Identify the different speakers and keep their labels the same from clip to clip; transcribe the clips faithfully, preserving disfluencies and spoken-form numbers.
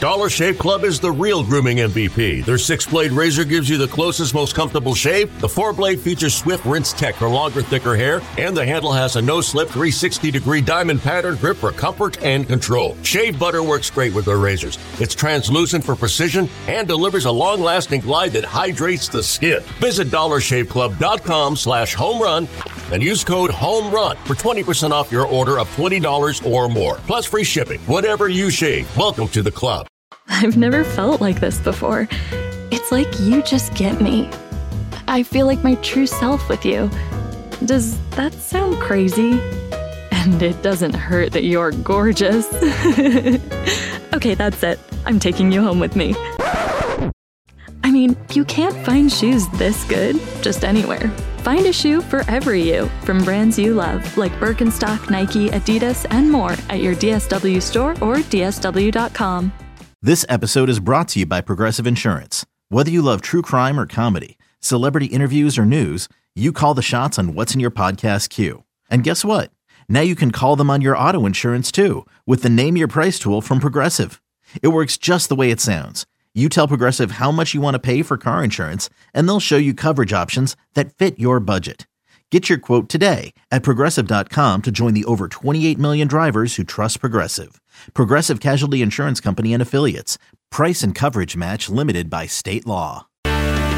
Speaker 1: Dollar Shave Club is the real grooming M V P. Their six-blade razor gives you the closest, most comfortable shave. The four-blade features swift rinse tech for longer, thicker hair, and the handle has a no-slip three hundred sixty degree diamond pattern grip for comfort and control. Shave butter works great with their razors. It's translucent for precision and delivers a long-lasting glide that hydrates the skin. Visit dollar shave club dot com slash home run and use code HOMERUN for twenty percent off your order of twenty dollars or more. Plus free shipping. Whatever you shave, welcome to the club.
Speaker 2: I've never felt like this before. It's like you just get me. I feel like my true self with you. Does that sound crazy? And it doesn't hurt that you're gorgeous. Okay, that's it. I'm taking you home with me. I mean, you can't find shoes this good just anywhere. Find a shoe for every you from brands you love, like Birkenstock, Nike, Adidas, and more at your D S W store or D S W dot com.
Speaker 3: This episode is brought to you by Progressive Insurance. Whether you love true crime or comedy, celebrity interviews or news, you call the shots on what's in your podcast queue. And guess what? Now you can call them on your auto insurance too with the Name Your Price tool from Progressive. It works just the way it sounds. You tell Progressive how much you want to pay for car insurance, and they'll show you coverage options that fit your budget. Get your quote today at Progressive dot com to join the over twenty-eight million drivers who trust Progressive. Progressive Casualty Insurance Company and Affiliates. Price and coverage match limited by state law.
Speaker 4: All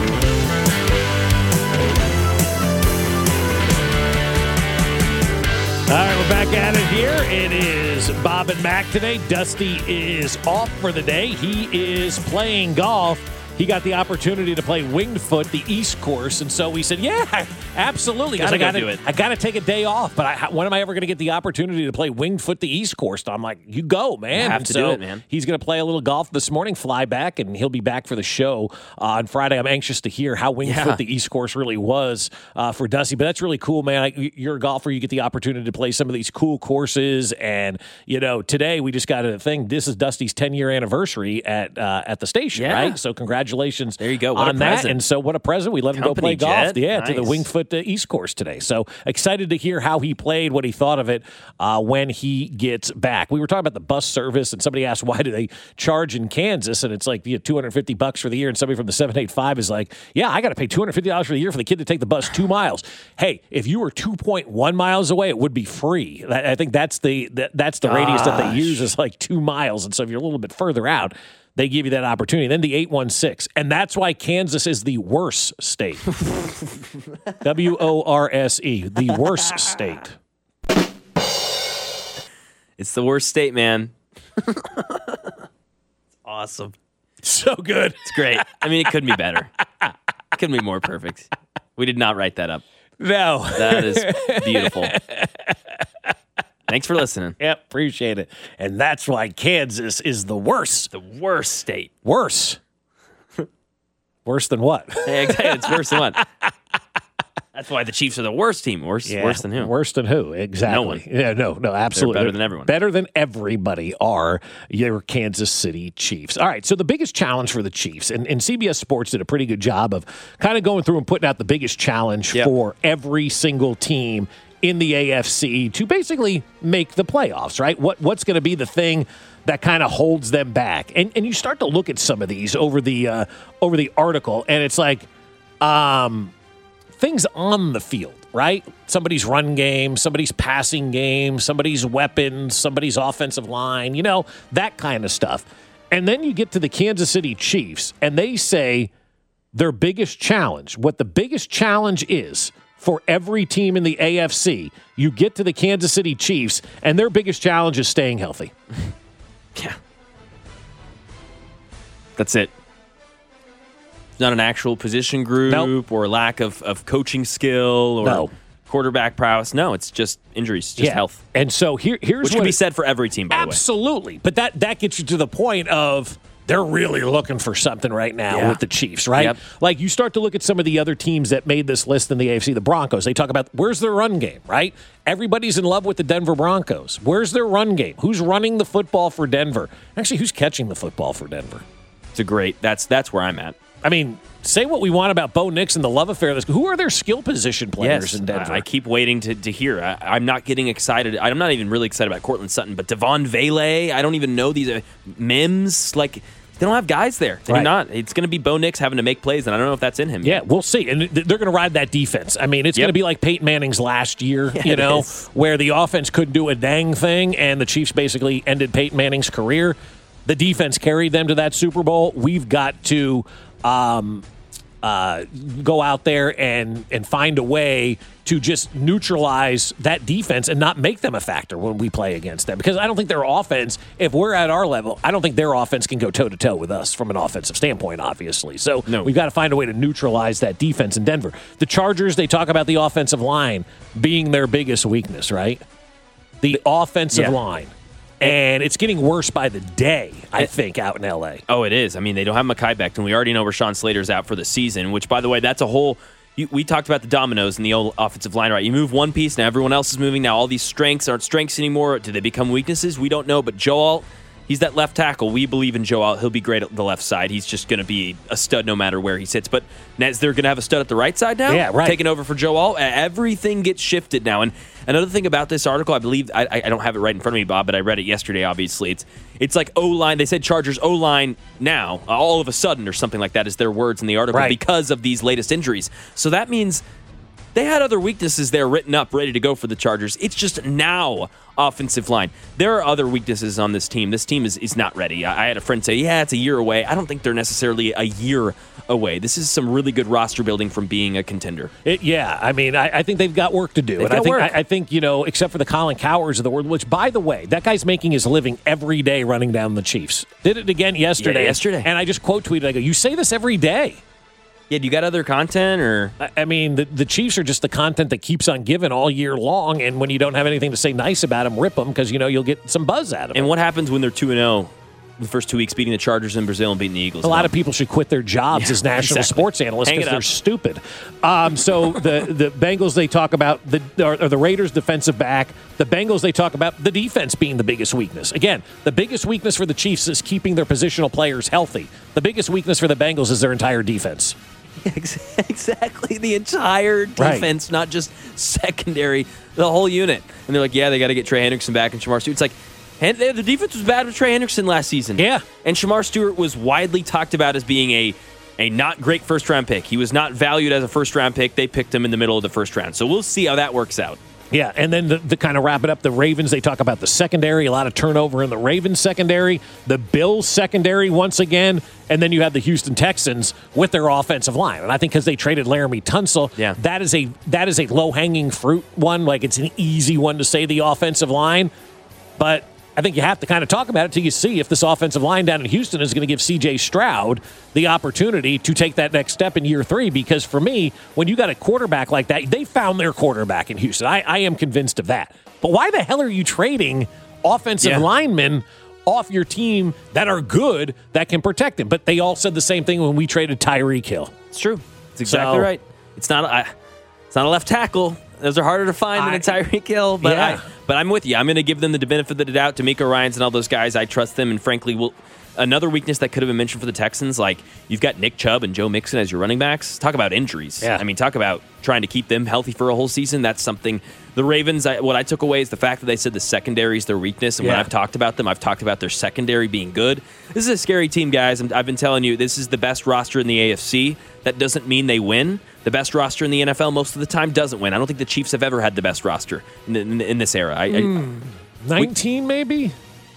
Speaker 4: right, we're back at it here. It is Bob and Mac today. Dusty is off for the day. He is playing golf. He got the opportunity to play Winged Foot, the East Course, and so we said, yeah, absolutely.
Speaker 5: Gotta
Speaker 4: I got
Speaker 5: go do it.
Speaker 4: I got to take a day off, but I, when am I ever going to get the opportunity to play Winged Foot, the East Course? I'm like, you go, man.
Speaker 5: You have
Speaker 4: and
Speaker 5: to
Speaker 4: so
Speaker 5: do it, man.
Speaker 4: He's going to play a little golf this morning, fly back, and he'll be back for the show uh, on Friday. I'm anxious to hear how Winged
Speaker 5: Yeah.
Speaker 4: Foot, the East Course, really was uh, for Dusty, but that's really cool, man. I, you're a golfer. You get the opportunity to play some of these cool courses, and, you know, today we just got a thing. This is Dusty's ten-year anniversary at uh, at the station,
Speaker 5: Yeah.
Speaker 4: right? So congratulations.
Speaker 5: There you go. What
Speaker 4: on
Speaker 5: a
Speaker 4: that.
Speaker 5: present.
Speaker 4: And so what a present. We let him go
Speaker 5: Company
Speaker 4: play golf
Speaker 5: jet.
Speaker 4: yeah, to the
Speaker 5: Nice.
Speaker 4: Winged Foot uh, East Course today. So excited to hear how he played, what he thought of it uh, when he gets back. We were talking about the bus service, and somebody asked, why do they charge in Kansas? And it's like, you know, two hundred fifty bucks for the year. And somebody from the seven eight five is like, yeah, I got to pay two hundred fifty dollars for the year for the kid to take the bus two miles. Hey, if you were two point one miles away, it would be free. I I think that's the that, that's the radius that they use is like two miles. And so if you're a little bit further out, they give you that opportunity. Then the eight one six. And that's why Kansas is the worst state. W O R S E. The worst state.
Speaker 5: It's the worst state, man. It's awesome.
Speaker 4: So good.
Speaker 5: It's great. I mean, it couldn't be better. It couldn't be more perfect. We did not write that up.
Speaker 4: No.
Speaker 5: That is beautiful. Thanks for listening.
Speaker 4: Yep, appreciate it. And that's why Kansas is the worst.
Speaker 5: The worst state.
Speaker 4: Worse. Worse than what?
Speaker 5: Hey, exactly. It's worse than what? That's why the Chiefs are the worst team. Worse,
Speaker 4: Yeah,
Speaker 5: worse than who?
Speaker 4: Worse than who? Exactly.
Speaker 5: No one.
Speaker 4: Yeah, no, no, absolutely.
Speaker 5: They're better than everyone.
Speaker 4: Better than everybody are your Kansas City Chiefs. All right, so the biggest challenge for the Chiefs, and, and C B S Sports did a pretty good job of kind of going through and putting out the biggest challenge
Speaker 5: Yep.
Speaker 4: for every single team in the A F C to basically make the playoffs, right? What What's going to be the thing that kind of holds them back? And and you start to look at some of these over the uh, over the article, and it's like um, things on the field, right? Somebody's run game, somebody's passing game, somebody's weapons, somebody's offensive line, you know, that kind of stuff. And then you get to the Kansas City Chiefs, and they say their biggest challenge, what the biggest challenge is for every team in the A F C, you get to the Kansas City Chiefs, and their biggest challenge is staying healthy.
Speaker 5: Yeah. That's it. It's not an actual position group
Speaker 4: Nope.
Speaker 5: or lack of, of coaching skill or
Speaker 4: No.
Speaker 5: quarterback prowess. No, it's just injuries, just health.
Speaker 4: And so here, here's
Speaker 5: Which
Speaker 4: what
Speaker 5: can be
Speaker 4: it-
Speaker 5: said for every team, by the way.
Speaker 4: Absolutely. But that, that gets you to the point of they're really looking for something right now
Speaker 5: Yeah.
Speaker 4: with the Chiefs, right?
Speaker 5: Yep.
Speaker 4: Like you start to look at some of the other teams that made this list in the A F C, the Broncos. They talk about where's their run game, right? Everybody's in love with the Denver Broncos. Where's their run game? Who's running the football for Denver? Actually, who's catching the football for Denver?
Speaker 5: It's a great, that's that's where I'm at.
Speaker 4: I mean, say what we want about Bo Nix and the love affair. Who are their skill position players
Speaker 5: yes,
Speaker 4: in Denver?
Speaker 5: I, I keep waiting to, to hear. I, I'm not getting excited. I'm not even really excited about Cortland Sutton, but Devon Vele, I don't even know these. Uh, Mims, like, they don't have guys there. They're
Speaker 4: Right.
Speaker 5: not. It's going to be Bo Nix having to make plays, and I don't know if that's in him.
Speaker 4: Yeah,
Speaker 5: yet.
Speaker 4: we'll see. And th- they're going to ride that defense. I mean, it's
Speaker 5: Yep.
Speaker 4: going to be like Peyton Manning's last year,
Speaker 5: Yeah,
Speaker 4: you
Speaker 5: it
Speaker 4: know,
Speaker 5: is.
Speaker 4: where the offense couldn't do a dang thing, and the Chiefs basically ended Peyton Manning's career. The defense carried them to that Super Bowl. We've got to um, uh, go out there and, and find a way to just neutralize that defense and not make them a factor when we play against them. Because I don't think their offense, if we're at our level, I don't think their offense can go toe-to-toe with us from an offensive standpoint, obviously. So
Speaker 5: No.
Speaker 4: we've got to find a way to neutralize that defense in Denver. The Chargers, they talk about the offensive line being their biggest weakness, right? The offensive
Speaker 5: Yeah.
Speaker 4: line. And it's getting worse by the day, I think, out in L A.
Speaker 5: Oh, it is. I mean, they don't have Mekhi Becton. We already know Rashawn Slater's out for the season, which, by the way, that's a whole you, we talked about the dominoes in the old offensive line, right? You move one piece, now everyone else is moving. Now all these strengths aren't strengths anymore. Do they become weaknesses? We don't know. But Joe Alt, he's that left tackle. We believe in Joe Alt. He'll be great at the left side. He's just going to be a stud no matter where he sits. But is there going to have a stud at the right side now?
Speaker 4: Yeah, right.
Speaker 5: Taking over for Joe Alt. Everything gets shifted now. And another thing about this article, I believe, I, I don't have it right in front of me, Bob, but I read it yesterday, obviously. It's it's like O-line. They said Chargers O-line now, all of a sudden, or something like that is their words in the article,
Speaker 4: Right.
Speaker 5: because of these latest injuries. So that means they had other weaknesses there written up, ready to go for the Chargers. It's just now offensive line. There are other weaknesses on this team. This team is, is not ready. I, I had a friend say, yeah, it's a year away. I don't think they're necessarily a year away. This is some really good roster building from being a contender.
Speaker 4: It, yeah, I mean, I, I think they've got work to do.
Speaker 5: They've
Speaker 4: and I
Speaker 5: got
Speaker 4: think,
Speaker 5: work.
Speaker 4: I, I think, you know, except for the Colin Cowers of the world, which, by the way, that guy's making his living every day running down the Chiefs. Did it again yesterday.
Speaker 5: Yeah, yesterday.
Speaker 4: And I just quote tweeted, I go, you say this every day.
Speaker 5: Yeah, do you got other content or?
Speaker 4: I- I mean, the, the Chiefs are just the content that keeps on giving all year long, and when you don't have anything to say nice about them, rip them, because, you know, you'll get some buzz out of them.
Speaker 5: And what happens when they're two and oh? The first two weeks beating the Chargers in Brazil and beating the Eagles.
Speaker 4: A lot of people should quit their jobs
Speaker 5: Yeah,
Speaker 4: as national
Speaker 5: exactly.
Speaker 4: sports analysts
Speaker 5: Hang
Speaker 4: because
Speaker 5: it
Speaker 4: they're
Speaker 5: up.
Speaker 4: stupid. Um, so the the Bengals, they talk about the or, or the Raiders defensive back. The Bengals, they talk about the defense being the biggest weakness. Again, the biggest weakness for the Chiefs is keeping their positional players healthy. The biggest weakness for the Bengals is their entire defense.
Speaker 5: Exactly, the entire
Speaker 4: Right.
Speaker 5: defense, not just secondary, the whole unit. And they're like, yeah, they got to get Trey Hendrickson back and Shamar Stewart. It's like, and the defense was bad with Trey Hendrickson last season.
Speaker 4: Yeah.
Speaker 5: And Shamar Stewart was widely talked about as being a a not great first round pick. He was not valued as a first round pick. They picked him in the middle of the first round. So we'll see how that works out.
Speaker 4: Yeah, and then to, to kind of wrap it up, the Ravens, they talk about the secondary, a lot of turnover in the Ravens secondary, the Bills secondary once again, and then you have the Houston Texans with their offensive line. And I think because they traded Laramie Tunsil,
Speaker 5: Yeah.
Speaker 4: that is a that is a low-hanging fruit one. Like, it's an easy one to say, the offensive line. But I think you have to kind of talk about it till you see if this offensive line down in Houston is going to give C J Stroud the opportunity to take that next step in year three. Because for me, when you got a quarterback like that, they found their quarterback in Houston. I, I am convinced of that. But why the hell are you trading offensive
Speaker 5: Yeah.
Speaker 4: linemen off your team that are good, that can protect him? But they all said the same thing when we traded Tyreek Hill.
Speaker 5: It's true. It's exactly
Speaker 4: So-
Speaker 5: right. It's not a, it's not a left tackle. Those are harder to find than
Speaker 4: I-
Speaker 5: a Tyreek Hill. But
Speaker 4: Yeah.
Speaker 5: I, but I'm with you. I'm going to give them the benefit of the doubt. D'Amico Ryans and all those guys, I trust them. And frankly, we'll, another weakness that could have been mentioned for the Texans, like you've got Nick Chubb and Joe Mixon as your running backs. Talk about injuries.
Speaker 4: Yeah.
Speaker 5: I mean, talk about trying to keep them healthy for a whole season. That's something. The Ravens, I, what I took away is the fact that they said the secondary is their weakness. And when
Speaker 4: Yeah.
Speaker 5: I've talked about them, I've talked about their secondary being good. This is a scary team, guys. I'm, I've been telling you, this is the best roster in the A F C. That doesn't mean they win. The best roster in the N F L most of the time doesn't win. I don't think the Chiefs have ever had the best roster in, in, in this era. I, I,
Speaker 4: nineteen, maybe?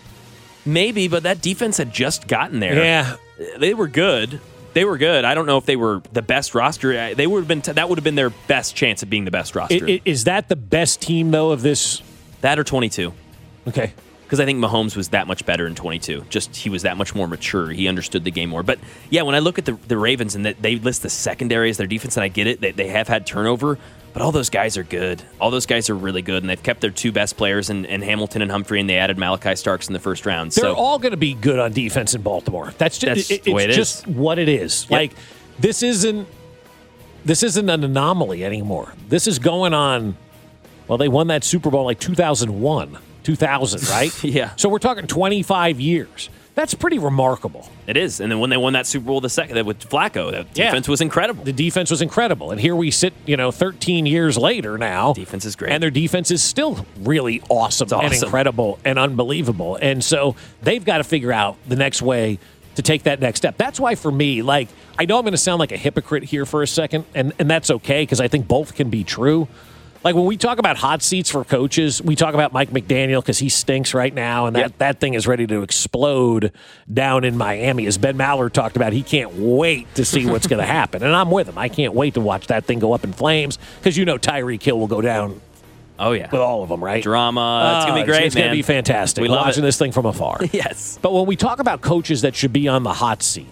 Speaker 5: maybe, but that defense had just gotten there.
Speaker 4: Yeah.
Speaker 5: They were good. They were good. I don't know if they were the best roster. They would have been. T- that would have been their best chance of being the best roster.
Speaker 4: I- I- Is that the best team, though, of this?
Speaker 5: that or twenty-two.
Speaker 4: Okay.
Speaker 5: Because I think Mahomes was that much better in twenty-two. Just he was that much more mature. He understood the game more. But yeah, when I look at the, the Ravens and that they list the secondary as their defense, and I get it, they, they have had turnover, but all those guys are good. All those guys are really good, and they've kept their two best players in, in Hamilton and Humphrey, and they added Malachi Starks in the first round.
Speaker 4: They're
Speaker 5: so
Speaker 4: all going to be good on defense in Baltimore. That's just
Speaker 5: That's
Speaker 4: it,
Speaker 5: the way
Speaker 4: it's
Speaker 5: it
Speaker 4: just
Speaker 5: is.
Speaker 4: what it is.
Speaker 5: Yep.
Speaker 4: Like this isn't this isn't an anomaly anymore. This is going on. Well, they won that Super Bowl like two thousand one, two thousand, right?
Speaker 5: Yeah.
Speaker 4: So we're talking twenty-five years. That's pretty remarkable.
Speaker 5: It is. And then when they won that Super Bowl the second with Flacco, the defense
Speaker 4: yeah.
Speaker 5: was incredible.
Speaker 4: The defense was incredible. And here we sit, you know, thirteen years later now.
Speaker 5: Defense is great.
Speaker 4: And their defense is still really awesome, awesome. and incredible and unbelievable. And so they've got to figure out the next way to take that next step. That's why for me, like, I know I'm going to sound like a hypocrite here for a second, and, and that's okay because I think both can be true. Like, when we talk about hot seats for coaches, we talk about Mike McDaniel because he stinks right now, and that, yep. that thing is ready to explode down in Miami. As Ben Maller talked about, he can't wait to see what's going to happen. And I'm with him. I can't wait to watch that thing go up in flames because you know Tyreek Hill will go down
Speaker 5: oh yeah,
Speaker 4: with all of them, right?
Speaker 5: Drama. It's going to be great,
Speaker 4: It's, it's
Speaker 5: man.
Speaker 4: going to be fantastic.
Speaker 5: We love
Speaker 4: watching
Speaker 5: it.
Speaker 4: this thing from afar.
Speaker 5: Yes.
Speaker 4: But when we talk about coaches that should be on the hot seat,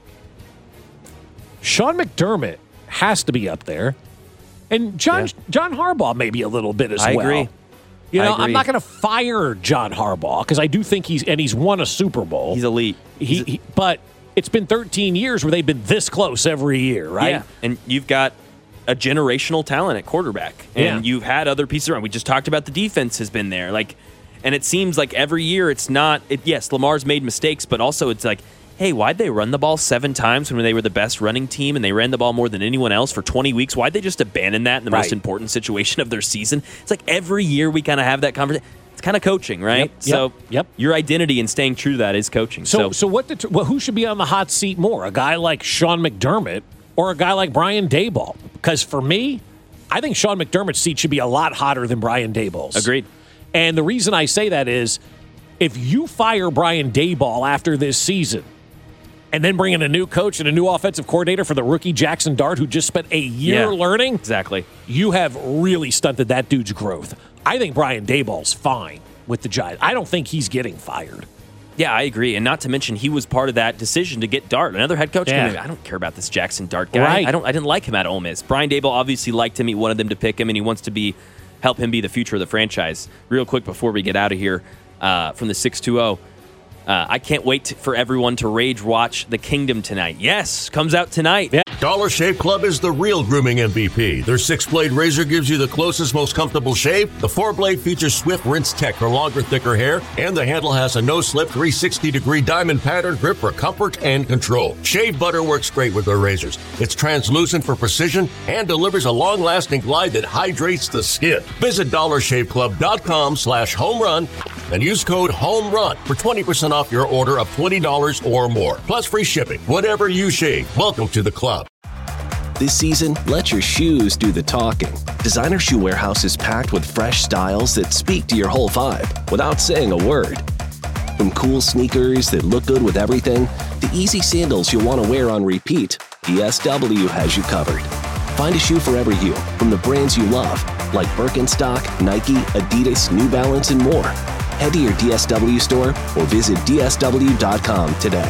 Speaker 4: Sean McDermott has to be up there. And John yeah. John Harbaugh maybe a little bit as
Speaker 5: I
Speaker 4: well.
Speaker 5: Agree.
Speaker 4: You know,
Speaker 5: I agree.
Speaker 4: I'm not going to fire John Harbaugh because I do think he's and he's won a Super Bowl.
Speaker 5: He's elite.
Speaker 4: He,
Speaker 5: he's
Speaker 4: he, but it's been thirteen years where they've been this close every year, right?
Speaker 5: Yeah. And you've got a generational talent at quarterback, and
Speaker 4: yeah.
Speaker 5: you've had other pieces around. We just talked about the defense has been there, like, and it seems like every year it's not. It, yes, Lamar's made mistakes, but also it's like, hey, why'd they run the ball seven times when they were the best running team and they ran the ball more than anyone else for twenty weeks? Why'd they just abandon that in the
Speaker 4: right.
Speaker 5: most important situation of their season? It's like every year we kind of have that conversation. It's kind of coaching, right?
Speaker 4: Yep,
Speaker 5: so
Speaker 4: yep, yep.
Speaker 5: your identity and staying true to that is coaching.
Speaker 4: So,
Speaker 5: So,
Speaker 4: so what? Det- well, who should be on the hot seat more? A guy like Sean McDermott or a guy like Brian Daboll? Because for me, I think Sean McDermott's seat should be a lot hotter than Brian Daboll's.
Speaker 5: Agreed.
Speaker 4: And the reason I say that is if you fire Brian Daboll after this season and then bring in a new coach and a new offensive coordinator for the rookie Jackson Dart, who just spent a year
Speaker 5: Yeah,
Speaker 4: learning,
Speaker 5: exactly.
Speaker 4: you have really stunted that dude's growth. I think Brian Daboll's fine with the Giants. I don't think he's getting fired.
Speaker 5: Yeah, I agree. And not to mention, he was part of that decision to get Dart. Another head coach,
Speaker 4: Yeah.
Speaker 5: going, I don't care about this Jackson Dart guy.
Speaker 4: Right.
Speaker 5: I don't. I didn't like him at Ole Miss. Brian Daboll obviously liked him. He wanted them to pick him, and he wants to be help him be the future of the franchise. Real quick before we get out of here uh, from the six two zero, uh, I can't wait to, for everyone to rage watch The Kingdom tonight. Yes, comes out tonight.
Speaker 4: Yeah.
Speaker 1: Dollar Shave Club is the real grooming M V P. Their six-blade razor gives you the closest, most comfortable shave. The four-blade features Swift Rinse Tech for longer, thicker hair. And the handle has a no-slip three hundred sixty degree diamond pattern grip for comfort and control. Shave butter works great with their razors. It's translucent for precision and delivers a long-lasting glide that hydrates the skin. Visit dollar shave club dot com slash home run and use code HOMERUN for twenty percent off your order of twenty dollars or more. Plus free shipping. Whatever you shave, welcome to the club.
Speaker 6: This season, let your shoes do the talking. Designer Shoe Warehouse is packed with fresh styles that speak to your whole vibe without saying a word. From cool sneakers that look good with everything, to easy sandals you'll want to wear on repeat, D S W has you covered. Find a shoe for every you from the brands you love, like Birkenstock, Nike, Adidas, New Balance, and more. Head to your D S W store or visit D S W dot com today.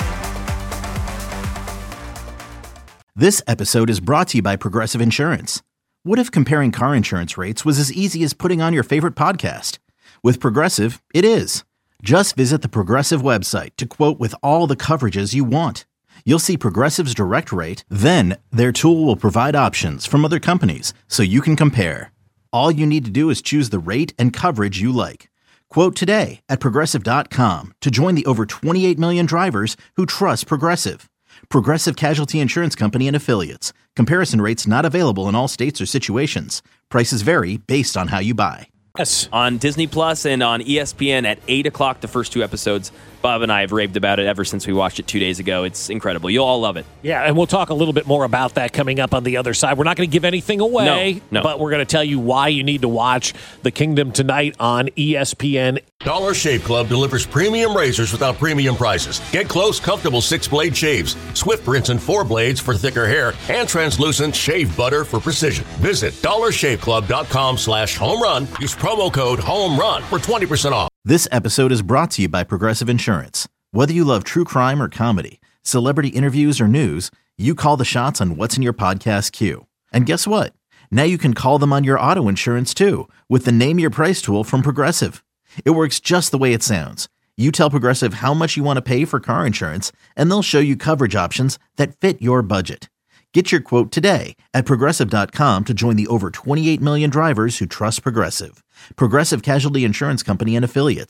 Speaker 3: This episode is brought to you by Progressive Insurance. What if comparing car insurance rates was as easy as putting on your favorite podcast? With Progressive, it is. Just visit the Progressive website to quote with all the coverages you want. You'll see Progressive's direct rate, then their tool will provide options from other companies so you can compare. All you need to do is choose the rate and coverage you like. Quote today at Progressive dot com to join the over twenty-eight million drivers who trust Progressive. Progressive Casualty Insurance Company and Affiliates. Comparison rates not available in all states or situations. Prices vary based on how you buy.
Speaker 4: Yes.
Speaker 5: On Disney Plus and on E S P N at eight o'clock, the first two episodes. Bob and I have raved about it ever since we watched it two days ago. It's incredible. You'll all love it.
Speaker 4: Yeah, and we'll talk a little bit more about that coming up on the other side. We're not going to give anything away,
Speaker 5: no, no.
Speaker 4: but we're going to tell you why you need to watch The Kingdom tonight on E S P N.
Speaker 1: Dollar Shave Club delivers premium razors without premium prices. Get close, comfortable six-blade shaves, Swift Rinse and four blades for thicker hair, and translucent shave butter for precision. Visit dollar shave club dot com slash home run. Use promo code HOMERUN for twenty percent off.
Speaker 3: This episode is brought to you by Progressive Insurance. Whether you love true crime or comedy, celebrity interviews or news, you call the shots on what's in your podcast queue. And guess what? Now you can call them on your auto insurance too with the Name Your Price tool from Progressive. It works just the way it sounds. You tell Progressive how much you want to pay for car insurance, and they'll show you coverage options that fit your budget. Get your quote today at Progressive dot com to join the over twenty-eight million drivers who trust Progressive. Progressive Casualty Insurance Company and Affiliates.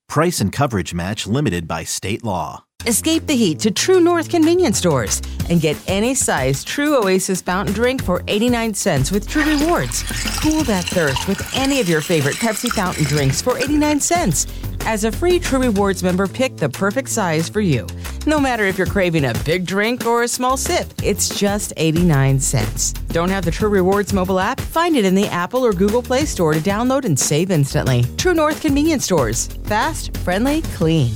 Speaker 3: Price and coverage match limited by state law.
Speaker 7: Escape the heat to True North convenience stores and get any size True Oasis fountain drink for eighty-nine cents with True Rewards. Cool that thirst with any of your favorite Pepsi fountain drinks for eighty-nine cents. As a free True Rewards member, pick the perfect size for you. No matter if you're craving a big drink or a small sip, it's just eighty-nine cents. Don't have the True Rewards mobile app? Find it in the Apple or Google Play Store to download and save instantly. True North convenience stores. Fast, friendly, clean.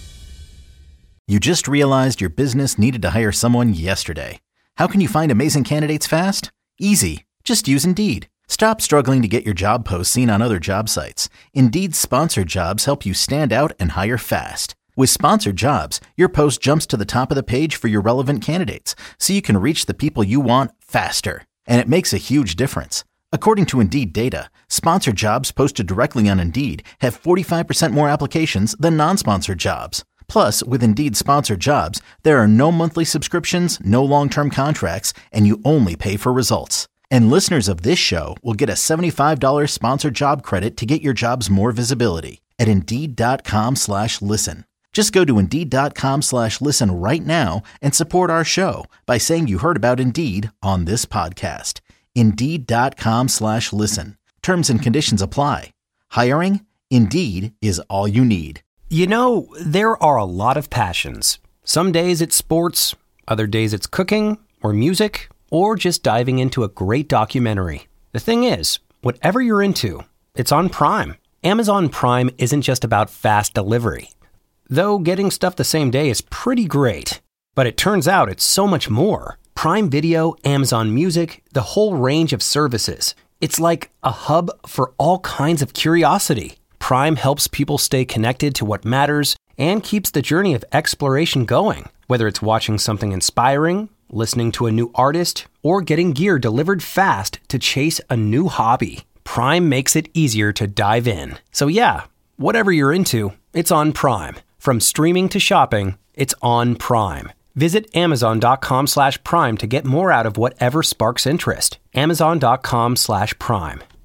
Speaker 3: You just realized your business needed to hire someone yesterday. How can you find amazing candidates fast? Easy. Just use Indeed. Stop struggling to get your job posts seen on other job sites. Indeed's sponsored jobs help you stand out and hire fast. With sponsored jobs, your post jumps to the top of the page for your relevant candidates, so you can reach the people you want faster. And it makes a huge difference. According to Indeed data, sponsored jobs posted directly on Indeed have forty-five percent more applications than non-sponsored jobs. Plus, with Indeed sponsored jobs, there are no monthly subscriptions, no long-term contracts, and you only pay for results. And listeners of this show will get a seventy-five dollars sponsored job credit to get your jobs more visibility at Indeed.com slash listen. Just go to Indeed.com slash listen right now and support our show by saying you heard about Indeed on this podcast. Indeed.com slash listen. Terms and conditions apply. Hiring? Indeed is all you need.
Speaker 8: You know, there are a lot of passions. Some days it's sports, other days it's cooking or music, or just diving into a great documentary. The thing is, whatever you're into, it's on Prime. Amazon Prime isn't just about fast delivery. Though getting stuff the same day is pretty great. But it turns out it's so much more. Prime Video, Amazon Music, the whole range of services. It's like a hub for all kinds of curiosity. Prime helps people stay connected to what matters and keeps the journey of exploration going. Whether it's watching something inspiring, listening to a new artist, or getting gear delivered fast to chase a new hobby, Prime makes it easier to dive in. So yeah, whatever you're into, it's on Prime. From streaming to shopping, it's on Prime. Visit Amazon.com slash Prime to get more out of whatever sparks interest. Amazon.com slash Prime.